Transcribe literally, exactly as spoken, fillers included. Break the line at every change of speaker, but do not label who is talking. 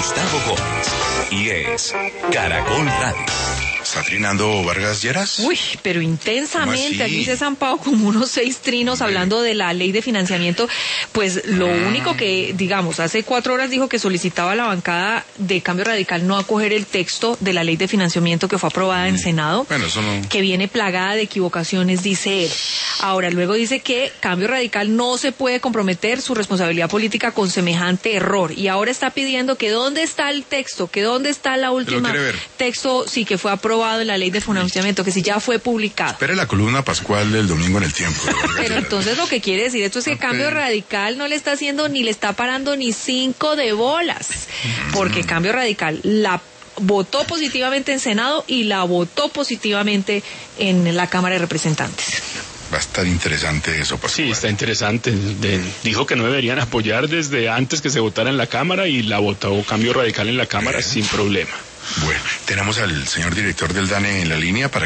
Gustavo Gómez. Y es Caracol Radio.
¿Está trinando Vargas Lleras?
Uy, pero intensamente. Aquí se han zampado como unos seis trinos sí. hablando de la ley de financiamiento. Pues lo ah. único que, digamos, hace cuatro horas dijo que solicitaba a la bancada de Cambio Radical no acoger el texto de la ley de financiamiento que fue aprobada sí. en Senado,
bueno, eso no...
que viene plagada de equivocaciones, dice él. Ahora, luego dice que Cambio Radical no se puede comprometer su responsabilidad política con semejante error. Y ahora está pidiendo que dónde está el texto, que dónde está la última texto, sí, que fue aprobado en la ley de financiamiento, que si ya fue publicado.
Espere la columna pascual del domingo en El Tiempo.
Pero entonces lo que quiere decir esto es que okay. Cambio Radical no le está haciendo ni le está parando ni cinco de bolas, porque mm. Cambio Radical la votó positivamente en Senado y la votó positivamente en la Cámara de Representantes.
Va a estar interesante eso, Pascual.
Sí, está interesante. De, dijo que no deberían apoyar desde antes que se votara en la Cámara y la votó Cambio Radical en la Cámara eh. sin problema.
Bueno, tenemos al señor director del D A N E en la línea para